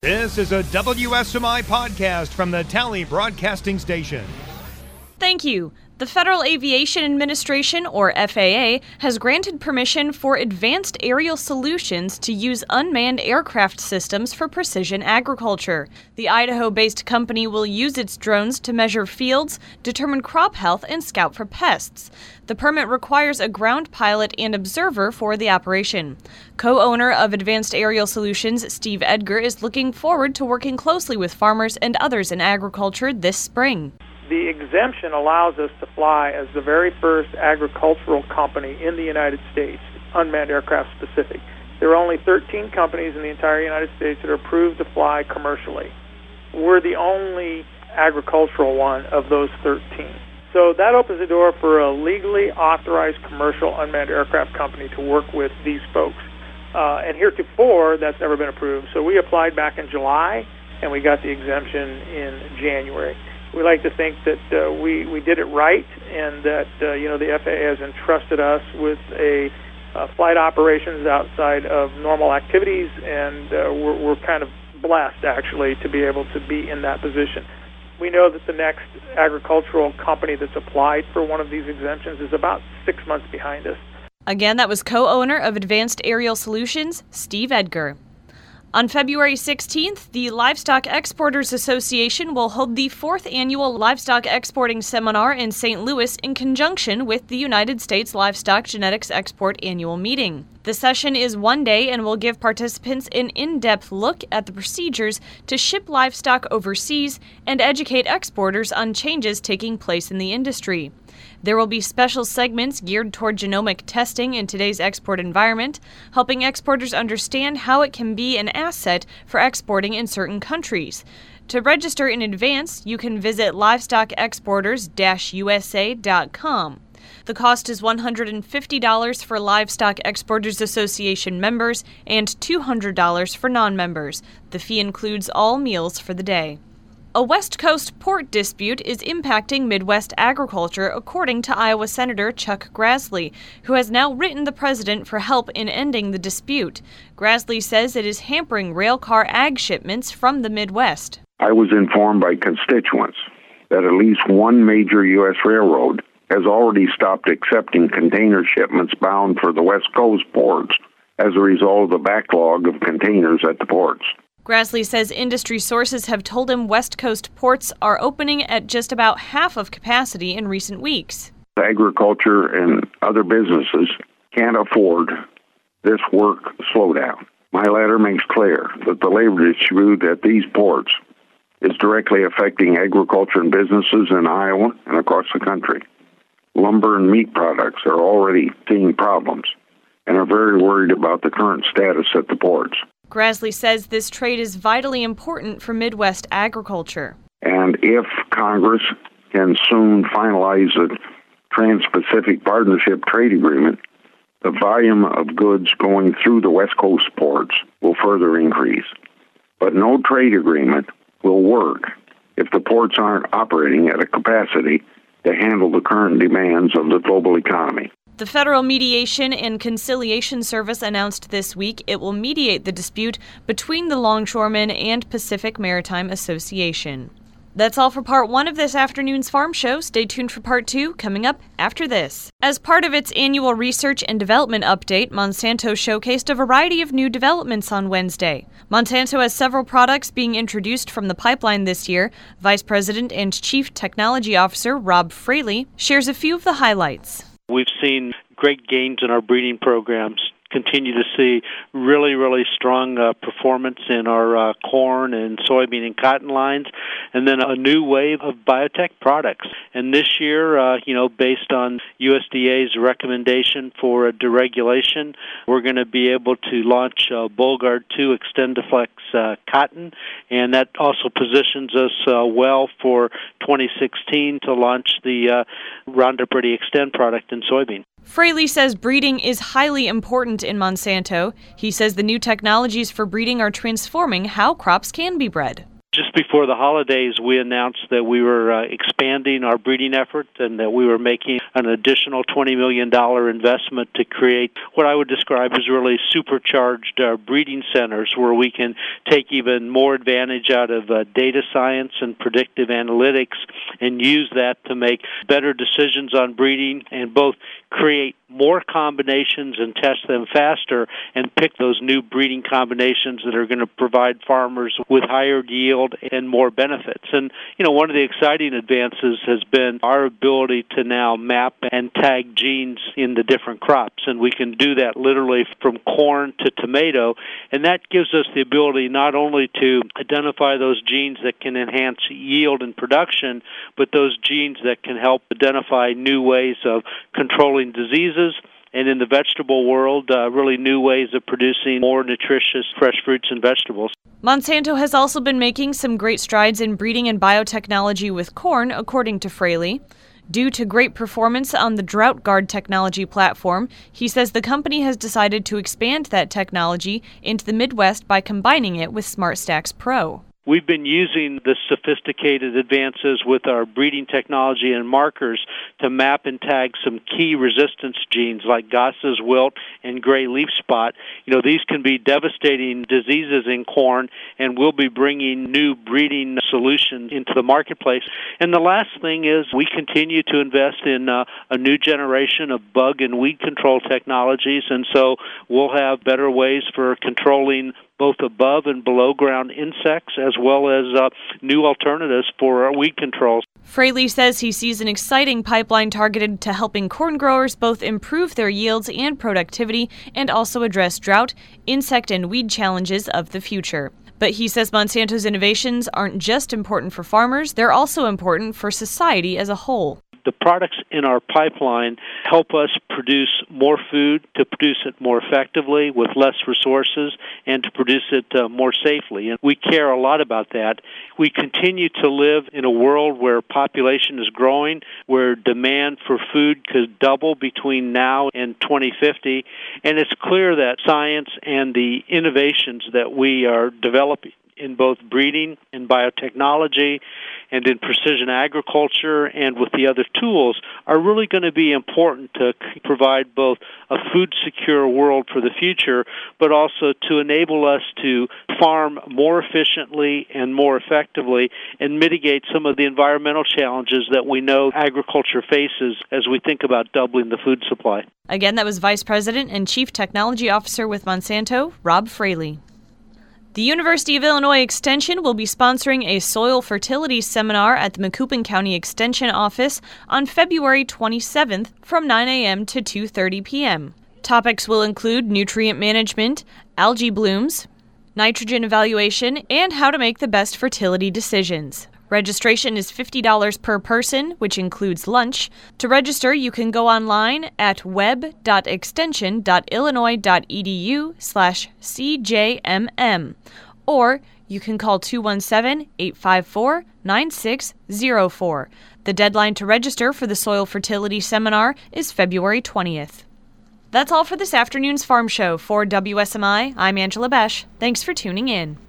This is a WSMI podcast from the Tally Broadcasting Station. Thank you. The Federal Aviation Administration, or FAA, has granted permission for Advanced Aerial Solutions to use unmanned aircraft systems for precision agriculture. The Idaho-based company will use its drones to measure fields, determine crop health, and scout for pests. The permit requires a ground pilot and observer for the operation. Co-owner of Advanced Aerial Solutions, Steve Edgar, is looking forward to working closely with farmers and others in agriculture this spring. The exemption allows us to fly as the very first agricultural company in the United States, unmanned aircraft specific. There are only 13 companies in the entire United States that are approved to fly commercially. We're the only agricultural one of those 13. So that opens the door for a legally authorized commercial unmanned aircraft company to work with these folks. And heretofore, that's never been approved. So we applied back in July, and we got the exemption in January. We like to think that we did it right, and that the FAA has entrusted us with a flight operations outside of normal activities, and we're kind of blessed actually to be able to be in that position. We know that the next agricultural company that's applied for one of these exemptions is about 6 months behind us. Again, that was co-owner of Advanced Aerial Solutions, Steve Edgar. On February 16th, the Livestock Exporters Association will hold the 4th annual Livestock Exporting Seminar in St. Louis in conjunction with the United States Livestock Genetics Export Annual Meeting. The session is one day and will give participants an in-depth look at the procedures to ship livestock overseas and educate exporters on changes taking place in the industry. There will be special segments geared toward genomic testing in today's export environment, helping exporters understand how it can be an asset for exporting in certain countries. To register in advance, you can visit livestockexporters-usa.com. The cost is $150 for Livestock Exporters Association members and $200 for non-members. The fee includes all meals for the day. A West Coast port dispute is impacting Midwest agriculture, according to Iowa Senator Chuck Grassley, who has now written the president for help in ending the dispute. Grassley says it is hampering railcar ag shipments from the Midwest. I was informed by constituents that at least one major U.S. railroad has already stopped accepting container shipments bound for the West Coast ports as a result of the backlog of containers at the ports. Grassley says industry sources have told him West Coast ports are opening at just about half of capacity in recent weeks. Agriculture and other businesses can't afford this work slowdown. My letter makes clear that the labor dispute at these ports is directly affecting agriculture and businesses in Iowa and across the country. Lumber and meat products are already seeing problems and are very worried about the current status at the ports. Grassley says this trade is vitally important for Midwest agriculture. And if Congress can soon finalize a Trans-Pacific Partnership trade agreement, the volume of goods going through the West Coast ports will further increase. But no trade agreement will work if the ports aren't operating at a capacity to handle the current demands of the global economy. The Federal Mediation and Conciliation Service announced this week it will mediate the dispute between the Longshoremen and Pacific Maritime Association. That's all for Part 1 of this afternoon's Farm Show. Stay tuned for Part 2 coming up after this. As part of its annual research and development update, Monsanto showcased a variety of new developments on Wednesday. Monsanto has several products being introduced from the pipeline this year. Vice President and Chief Technology Officer Rob Fraley shares a few of the highlights. We've seen great gains in our breeding programs, continue to see really strong performance in our corn and soybean and cotton lines, and then a new wave of biotech products. And this year, based on USDA's recommendation for a deregulation, we're going to be able to launch Bollgard 2 Extendiflex cotton, and that also positions us well for 2016 to launch the Roundup Ready Extend product in soybean. Fraley says breeding is highly important in Monsanto. He says the new technologies for breeding are transforming how crops can be bred. Just before the holidays, we announced that we were expanding our breeding effort and that we were making an additional $20 million investment to create what I would describe as really supercharged breeding centers where we can take even more advantage out of data science and predictive analytics and use that to make better decisions on breeding and both create more combinations and test them faster and pick those new breeding combinations that are going to provide farmers with higher yield and more benefits. And, one of the exciting advances has been our ability to now map and tag genes in the different crops. And we can do that literally from corn to tomato. And that gives us the ability not only to identify those genes that can enhance yield and production, but those genes that can help identify new ways of controlling diseases, and in the vegetable world, really new ways of producing more nutritious fresh fruits and vegetables. Monsanto has also been making some great strides in breeding and biotechnology with corn, according to Fraley. Due to great performance on the Drought Guard technology platform, he says the company has decided to expand that technology into the Midwest by combining it with SmartStax Pro. We've been using the sophisticated advances with our breeding technology and markers to map and tag some key resistance genes like Goss's wilt and gray leaf spot. These can be devastating diseases in corn, and we'll be bringing new breeding solutions into the marketplace. And the last thing is we continue to invest in a new generation of bug and weed control technologies, and so we'll have better ways for controlling both above and below ground insects, as well as new alternatives for weed controls. Fraley says he sees an exciting pipeline targeted to helping corn growers both improve their yields and productivity and also address drought, insect, and weed challenges of the future. But he says Monsanto's innovations aren't just important for farmers, they're also important for society as a whole. The products in our pipeline help us produce more food, to produce it more effectively with less resources, and to produce it more safely. And we care a lot about that. We continue to live in a world where population is growing, where demand for food could double between now and 2050. And it's clear that science and the innovations that we are developing in both breeding and biotechnology and in precision agriculture and with the other tools are really going to be important to provide both a food-secure world for the future, but also to enable us to farm more efficiently and more effectively and mitigate some of the environmental challenges that we know agriculture faces as we think about doubling the food supply. Again, that was Vice President and Chief Technology Officer with Monsanto, Rob Fraley. The University of Illinois Extension will be sponsoring a soil fertility seminar at the Macoupin County Extension Office on February 27th from 9 a.m. to 2:30 p.m. Topics will include nutrient management, algae blooms, nitrogen evaluation, and how to make the best fertility decisions. Registration is $50 per person, which includes lunch. To register, you can go online at web.extension.illinois.edu/CJMM, or you can call 217-854-9604. The deadline to register for the Soil Fertility Seminar is February 20th. That's all for this afternoon's Farm Show. For WSMI, I'm Angela Besch. Thanks for tuning in.